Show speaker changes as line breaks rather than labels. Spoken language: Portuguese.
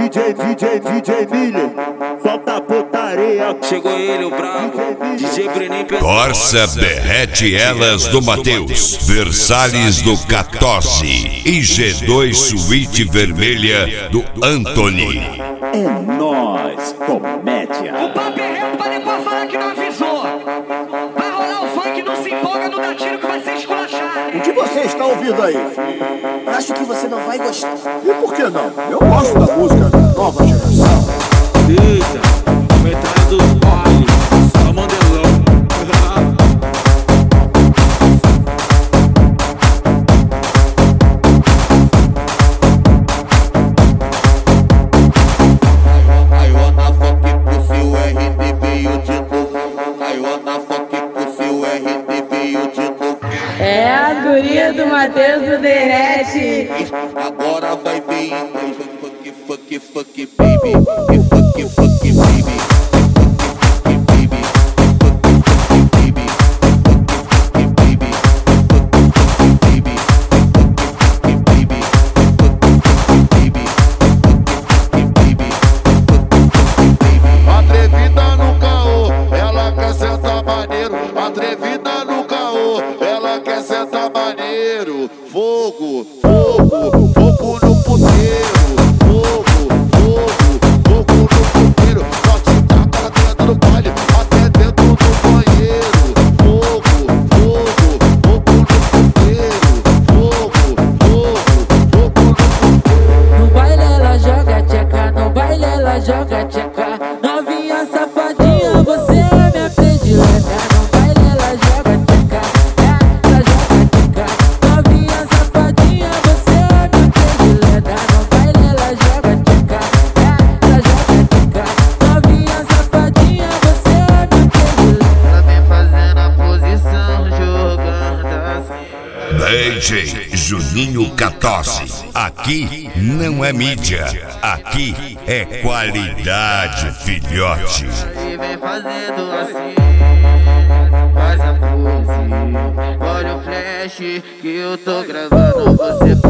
DJ Miller, solta a putaria.
Chegou ele, o brabo, DJ Breninho.
Corsa Berrete Elas do Mateus, Versalhes do 14 e G2 Suíte Vermelha do Anthony.
É nóis, comédia.
O papo é reto pra depois falar que não avisou. Vai rolar o funk, não se empolga, não dá tiro que vai ser esculachado.
O que você está ouvindo aí?
Acho que você não vai gostar.
E por que não? Eu gosto da música da nova geração.
Eita, metade dos bailes, só Mandelão.
I wanna fuck pussy, o RD veio de novo. I wanna fuck pussy, o RD veio de novo.
É a guria do Mateus do Derrete.
Agora vai vir inglês. Fuck baby. Fuck baby. Atrevida no caô, ela quer sentar maneiro. Atrevida no caô, ela quer sentar maneiro. Fogo no puteiro. Fogo no puteiro. Pode sentar cara dentro do baile, até dentro do banheiro. Fogo no puteiro. Fogo no puteiro.
No baile ela joga tcheca, no baile ela joga tcheca. Novinha safadinha, você é minha predileta. No baile ela joga tcheca, ela joga tcheca. Novinha safadinha, você é minha predileta. No baile ela joga tcheca, ela joga tcheca. Novinha safadinha, você é minha predileta.
Ela vem fazendo a posição, jogando assim.
DJ Juninho 14. Aqui não é mídia, aqui é qualidade, filhote.
E vem fazendo assim, faz a pose. Olha o flash que eu tô gravando, você